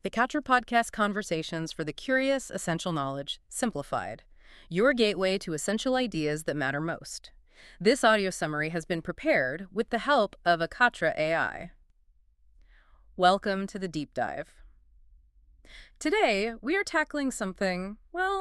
Hikatra Podcast Conversations for the Curious Essential Knowledge, Simplified. Your gateway to essential ideas that matter most. This audio summary has been prepared with the help of Hikatra AI. Welcome to the deep dive. Today, we are tackling something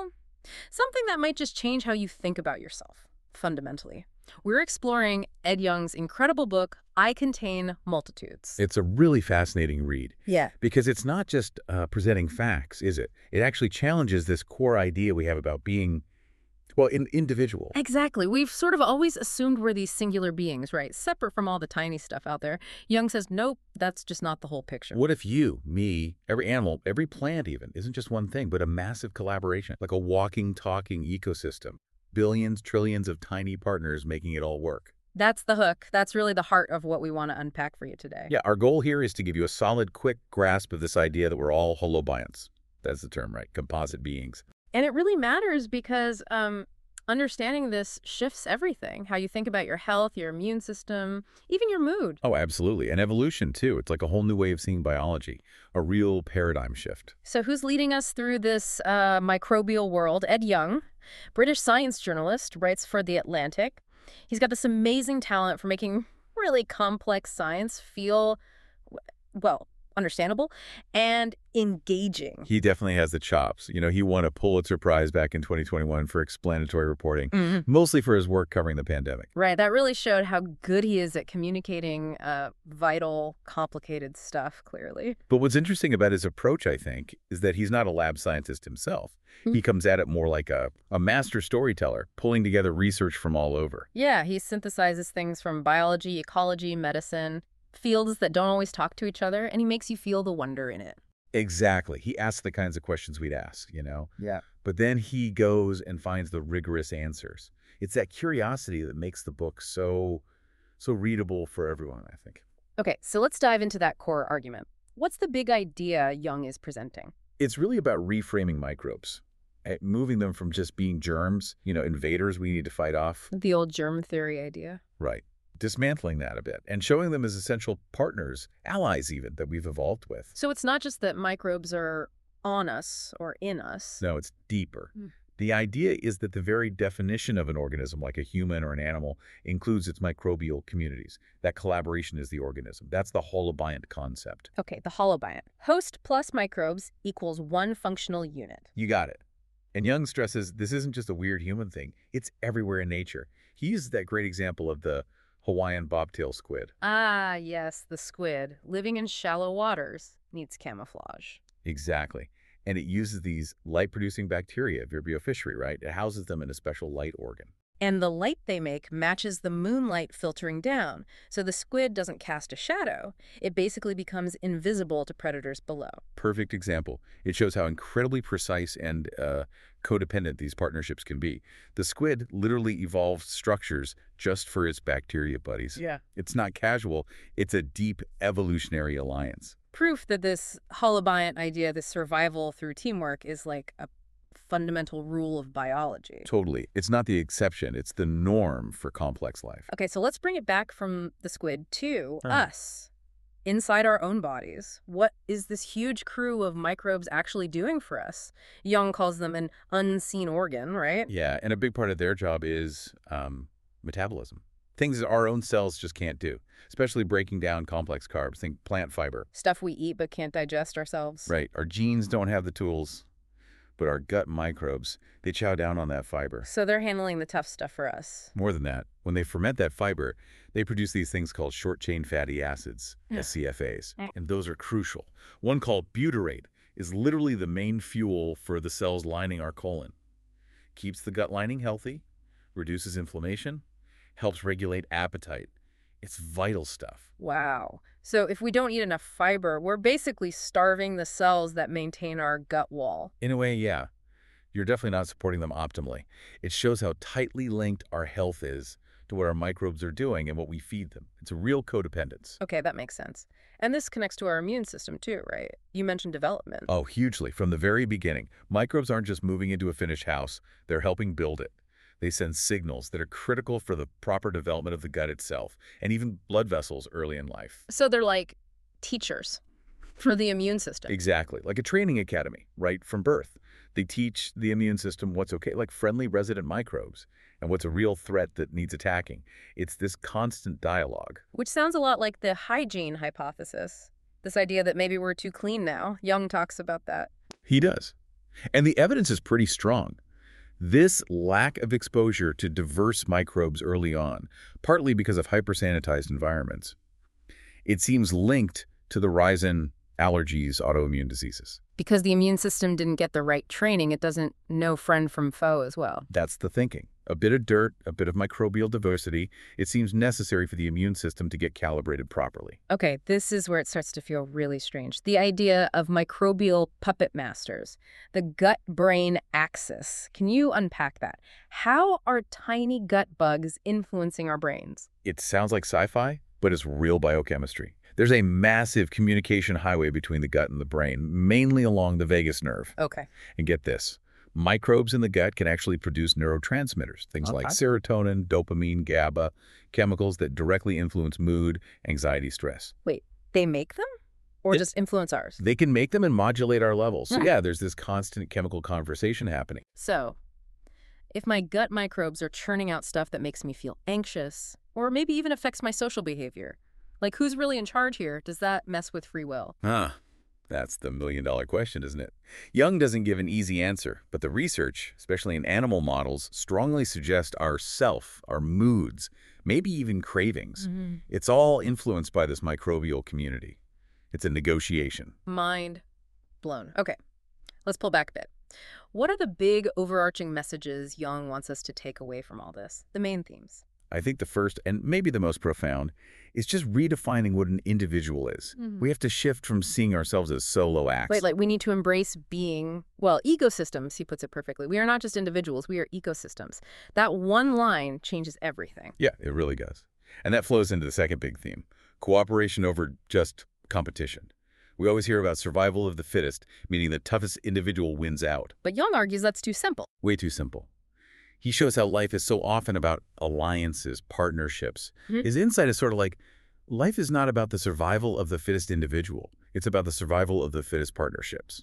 that might just change how you think about yourself, fundamentally. We're exploring Ed Yong's incredible book, I Contain Multitudes. It's a really fascinating read. Yeah. Because it's not just presenting facts, is it? It actually challenges this core idea we have about being, individual. Exactly. We've sort of always assumed we're these singular beings, right? Separate from all the tiny stuff out there. Young says, nope, that's just not the whole picture. What if you, me, every animal, every plant even, isn't just one thing, but a massive collaboration, like a walking, talking ecosystem? Billions, trillions of tiny partners making it all work. That's the hook. That's really the heart of what we want to unpack for you today. Yeah, our goal here is to give you a solid, quick grasp of this idea that we're all holobionts. That's the term, right? Composite beings. And it really matters because understanding this shifts everything. How you think about your health, your immune system, even your mood. Oh, absolutely. And evolution, too. It's like a whole new way of seeing biology, a real paradigm shift. So who's leading us through this microbial world? Ed Yong, British science journalist, writes for The Atlantic. He's got this amazing talent for making really complex science feel, understandable and engaging. He definitely has the chops. You know, he won a Pulitzer Prize back in 2021 for explanatory reporting, mostly for his work covering the pandemic. Right. That really showed how good he is at communicating vital, complicated stuff, clearly. But what's interesting about his approach, I think, is that he's not a lab scientist himself. He comes at it more like a master storyteller, pulling together research from all over. Yeah, he synthesizes things from biology, ecology, medicine, fields that don't always talk to each other, and he makes you feel the wonder in it. Exactly. He asks the kinds of questions we'd ask, you know? Yeah. But then he goes and finds the rigorous answers. It's that curiosity that makes the book so readable for everyone, I think. Okay, so let's dive into that core argument. What's the big idea Young is presenting? It's really about reframing microbes, moving them from just being germs, invaders we need to fight off. The old germ theory idea. Right. Dismantling that a bit and showing them as essential partners, allies even, that we've evolved with. So it's not just that microbes are on us or in us. No, it's deeper. The idea is that the very definition of an organism, like a human or an animal, includes its microbial communities. That collaboration is the organism. That's the holobiont concept. Okay, the holobiont. Host plus microbes equals one functional unit. You got it. And Young stresses this isn't just a weird human thing. It's everywhere in nature. He uses that great example of the Hawaiian bobtail squid. Ah, yes, the squid, living in shallow waters, needs camouflage. Exactly. And it uses these light-producing bacteria, Vibrio fischeri, right? It houses them in a special light organ. And the light they make matches the moonlight filtering down, so the squid doesn't cast a shadow. It basically becomes invisible to predators below. Perfect example. It shows how incredibly precise and codependent these partnerships can be. The squid literally evolved structures just for its bacteria buddies. Yeah. It's not casual. It's a deep evolutionary alliance. Proof that this holobiont idea, this survival through teamwork, is like a fundamental rule of biology. Totally. It's not the exception. It's the norm for complex life. Okay, so let's bring it back from the squid to us. Inside our own bodies, what is this huge crew of microbes actually doing for us? Young calls them an unseen organ, right? Yeah, and a big part of their job is metabolism. Things that our own cells just can't do, especially breaking down complex carbs. Think plant fiber. Stuff we eat but can't digest ourselves. Right. Our genes don't have the tools, but our gut microbes, they chow down on that fiber. So they're handling the tough stuff for us. More than that, when they ferment that fiber, they produce these things called short-chain fatty acids, SCFAs, and those are crucial. One called butyrate is literally the main fuel for the cells lining our colon. Keeps the gut lining healthy, reduces inflammation, helps regulate appetite. It's vital stuff. Wow. So if we don't eat enough fiber, we're basically starving the cells that maintain our gut wall. In a way, yeah. You're definitely not supporting them optimally. It shows how tightly linked our health is to what our microbes are doing and what we feed them. It's a real codependence. Okay, that makes sense. And this connects to our immune system too, right? You mentioned development. Oh, hugely. From the very beginning, microbes aren't just moving into a finished house. They're helping build it. They send signals that are critical for the proper development of the gut itself, and even blood vessels early in life. So they're like teachers. For the immune system. Exactly. Like a training academy, right from birth. They teach the immune system what's okay, like friendly resident microbes, and what's a real threat that needs attacking. It's this constant dialogue. Which sounds a lot like the hygiene hypothesis. This idea that maybe we're too clean now. Jung talks about that. He does. And the evidence is pretty strong. This lack of exposure to diverse microbes early on, partly because of hypersanitized environments, it seems linked to the rise in allergies, autoimmune diseases. Because the immune system didn't get the right training, it doesn't know friend from foe as well. That's the thinking. A bit of dirt, a bit of microbial diversity, it seems necessary for the immune system to get calibrated properly. Okay, this is where it starts to feel really strange. The idea of microbial puppet masters, the gut-brain axis. Can you unpack that? How are tiny gut bugs influencing our brains? It sounds like sci-fi, but it's real biochemistry. There's a massive communication highway between the gut and the brain, mainly along the vagus nerve. Okay. And get this, microbes in the gut can actually produce neurotransmitters, things like serotonin, dopamine, GABA, chemicals that directly influence mood, anxiety, stress. Wait, they make them? Or just influence ours? They can make them and modulate our levels. So yeah, there's this constant chemical conversation happening. So, if my gut microbes are churning out stuff that makes me feel anxious, or maybe even affects my social behavior, like who's really in charge here? Does that mess with free will? That's the million-dollar question, isn't it? Jung doesn't give an easy answer, but the research, especially in animal models, strongly suggests our self, our moods, maybe even cravings. It's all influenced by this microbial community. It's a negotiation. Mind blown. Okay, let's pull back a bit. What are the big overarching messages Jung wants us to take away from all this? The main themes. I think the first, and maybe the most profound, is just redefining what an individual is. We have to shift from seeing ourselves as solo acts. Right, like we need to embrace being, well, ecosystems, he puts it perfectly. We are not just individuals, we are ecosystems. That one line changes everything. Yeah, it really does. And that flows into the second big theme, cooperation over just competition. We always hear about survival of the fittest, meaning the toughest individual wins out. But Jung argues that's too simple. Way too simple. He shows how life is so often about alliances, partnerships. His insight is sort of like, life is not about the survival of the fittest individual. It's about the survival of the fittest partnerships.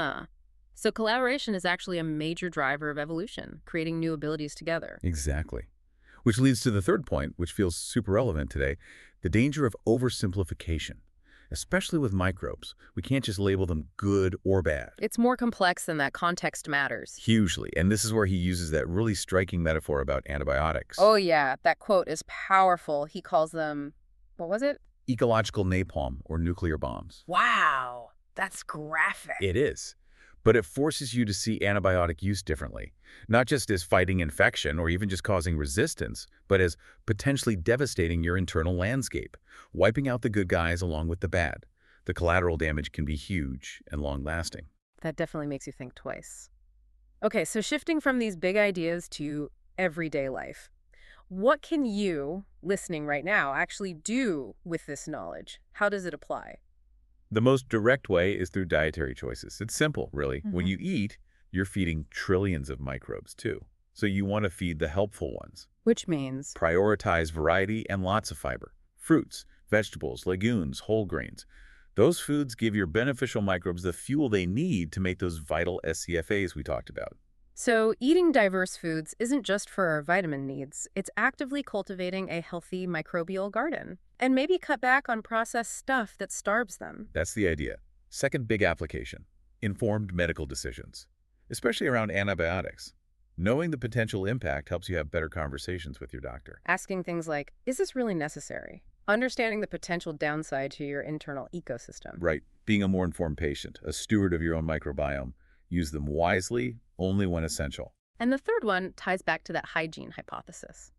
So collaboration is actually a major driver of evolution, creating new abilities together. Exactly. Which leads to the third point, which feels super relevant today, the danger of oversimplification. Especially with microbes. We can't just label them good or bad. It's more complex than that. Context matters. Hugely. And this is where he uses that really striking metaphor about antibiotics. Oh, yeah. That quote is powerful. He calls them, what was it? Ecological napalm, or nuclear bombs. Wow. That's graphic. It is. But it forces you to see antibiotic use differently. Not just as fighting infection or even just causing resistance, but as potentially devastating your internal landscape, wiping out the good guys along with the bad. The collateral damage can be huge and long-lasting. That definitely makes you think twice. Okay, so shifting from these big ideas to everyday life, what can you, listening right now, actually do with this knowledge? How does it apply? The most direct way is through dietary choices. It's simple, really. When you eat, you're feeding trillions of microbes, too. So you want to feed the helpful ones. Which means? Prioritize variety and lots of fiber. Fruits, vegetables, legumes, whole grains. Those foods give your beneficial microbes the fuel they need to make those vital SCFAs we talked about. So eating diverse foods isn't just for our vitamin needs. It's actively cultivating a healthy microbial garden. And maybe cut back on processed stuff that starves them. That's the idea. Second big application, informed medical decisions, especially around antibiotics. Knowing the potential impact helps you have better conversations with your doctor. Asking things like, is this really necessary? Understanding the potential downside to your internal ecosystem. Right. Being a more informed patient, a steward of your own microbiome. Use them wisely, only when essential. And the third one ties back to that hygiene hypothesis.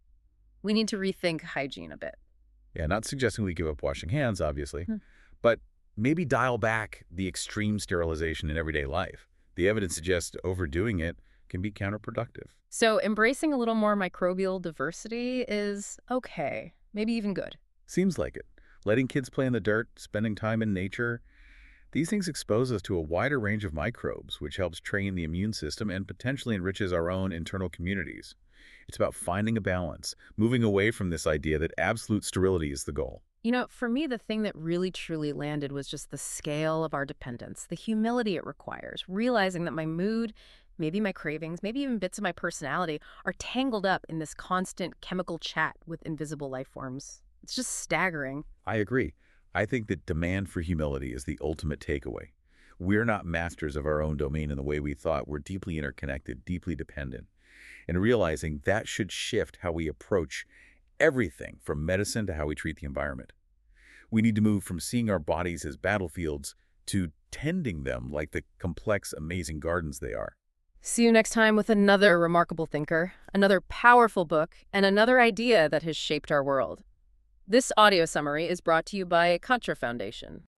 We need to rethink hygiene a bit. Yeah, not suggesting we give up washing hands, obviously, but maybe dial back the extreme sterilization in everyday life. The evidence suggests overdoing it can be counterproductive. So embracing a little more microbial diversity is okay, maybe even good. Seems like it. Letting kids play in the dirt, spending time in nature, these things expose us to a wider range of microbes, which helps train the immune system and potentially enriches our own internal communities. It's about finding a balance, moving away from this idea that absolute sterility is the goal. For me, the thing that really truly landed was just the scale of our dependence, the humility it requires, realizing that my mood, maybe my cravings, maybe even bits of my personality are tangled up in this constant chemical chat with invisible life forms. It's just staggering. I agree. I think that demand for humility is the ultimate takeaway. We're not masters of our own domain in the way we thought. We're deeply interconnected, deeply dependent. And realizing that should shift how we approach everything from medicine to how we treat the environment. We need to move from seeing our bodies as battlefields to tending them like the complex, amazing gardens they are. See you next time with another remarkable thinker, another powerful book, and another idea that has shaped our world. This audio summary is brought to you by Katra Foundation.